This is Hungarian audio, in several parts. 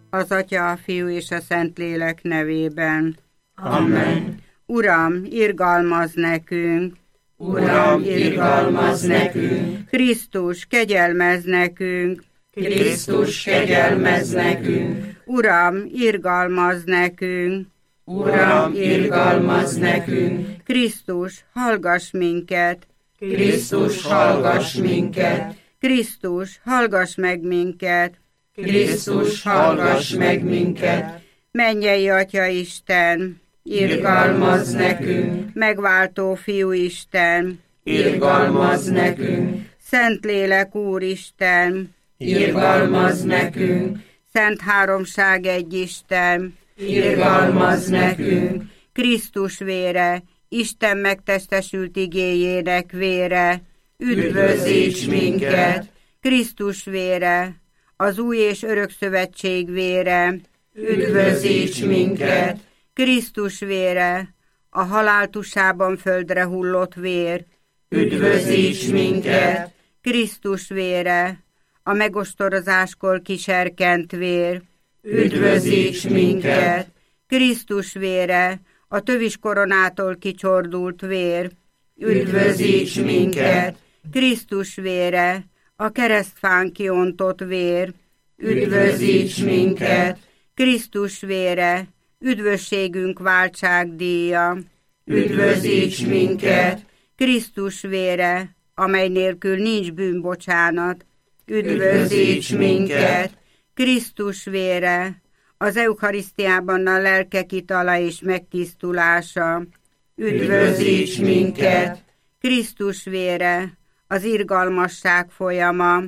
Az Atya, a Fiú és a Szentlélek nevében. Amen. Uram, irgalmazz nekünk! Uram, irgalmazz nekünk! Krisztus, kegyelmezz nekünk! Krisztus, kegyelmezz nekünk! Uram, irgalmazz nekünk! Uram, irgalmazz nekünk! Krisztus, hallgass minket! Krisztus, hallgass minket! Krisztus, hallgass meg minket! Krisztus, hallgass meg minket! Mennyei Atya Isten! Irgalmazz nekünk! Megváltó Fiú Isten! Irgalmazz nekünk! Szentlélek Úristen! Irgalmazz nekünk! Szent Háromság egy Isten! Irgalmazz nekünk! Krisztus vére, Isten megtestesült igéjének vére, Üdvözíts minket! Krisztus vére, az új és örök szövetség vére, Üdvözíts minket! Krisztus vére, a halál tusában földre hullott vér, Üdvözíts minket! Krisztus vére, a megostorozáskor kiserkent vér, Üdvözíts minket! Krisztus vére, a tövis koronától kicsordult vér, Üdvözíts minket! Krisztus vére, a keresztfán kiontott vér, Üdvözíts minket! Krisztus vére, üdvösségünk váltságdíja, Üdvözíts minket! Krisztus vére, amely nélkül nincs bűnbocsánat, Üdvözíts minket! Krisztus vére, az eucharisztiában a lelkek itala és megtisztulása, Üdvözíts minket! Krisztus vére, az irgalmasság folyama,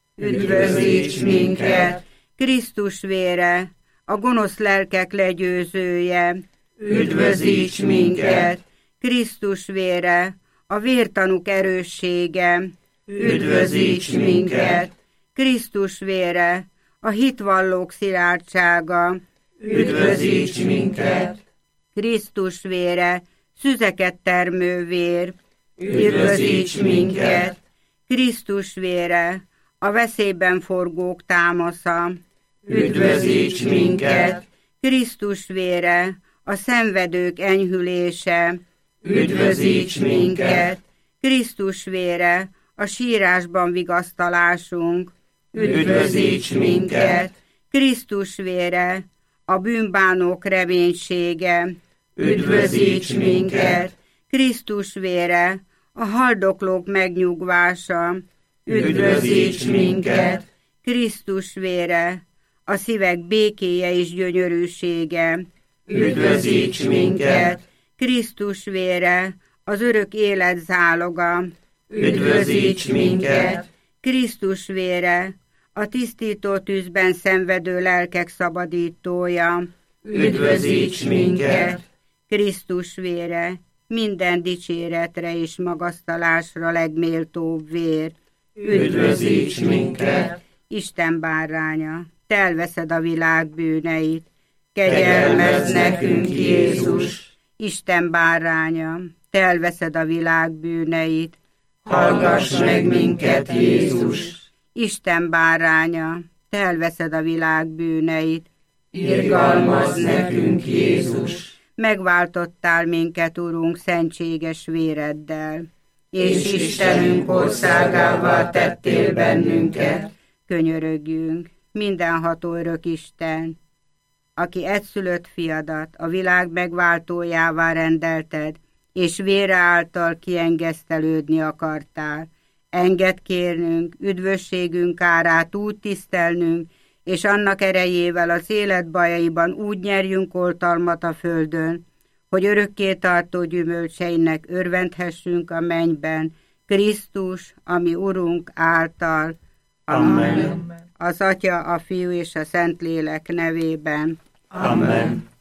Üdvözíts minket! Krisztus vére, a gonosz lelkek legyőzője, Üdvözíts minket! Krisztus vére, a vértanúk erőssége, Üdvözíts minket! Krisztus vére, a hitvallók szilárdsága, Üdvözíts minket! Krisztus vére, szüzeket termő vér, Üdvözíts minket! Krisztus vére, a veszélyben forgók támasza, Üdvözíts minket! Krisztus vére, a szenvedők enyhülése, Üdvözíts minket! Krisztus vére, a sírásban vigasztalásunk, Üdvözíts minket! Krisztus vére, a bűnbánók reménysége, Üdvözíts minket! Krisztus vére, a haldoklók megnyugvása, Üdvözíts minket! Krisztus vére, a szívek békéje és gyönyörűsége, Üdvözíts minket! Krisztus vére, az örök élet záloga, Üdvözíts minket! Krisztus vére, a tisztító tűzben szenvedő lelkek szabadítója, Üdvözíts minket! Krisztus vére, minden dicséretre és magasztalásra legméltóbb vér, Üdvözíts minket! Isten báránya, te elveszed a világ bűneit, Kegyelmezz nekünk, Jézus! Isten báránya, te elveszed a világ bűneit, Hallgass meg minket, Jézus! Isten báránya, te elveszed a világ bűneit, Irgalmazz nekünk, Jézus! Megváltottál minket, Urunk, szentséges véreddel, És Istenünk országává tettél bennünket. Könyörögjünk, mindenható örök Isten, aki egyszülött fiadat a világ megváltójává rendelted, és vére által kiengesztelődni akartál. Engedd kérnünk, üdvösségünk árát úgy tisztelnünk, és annak erejével az élet bajaiban úgy nyerjünk oltalmat a földön, hogy örökké tartó gyümölcseinek örvendhessünk a mennyben, Krisztus, ami Urunk által. Amen. Az Atya, a Fiú és a Szentlélek nevében. Amen.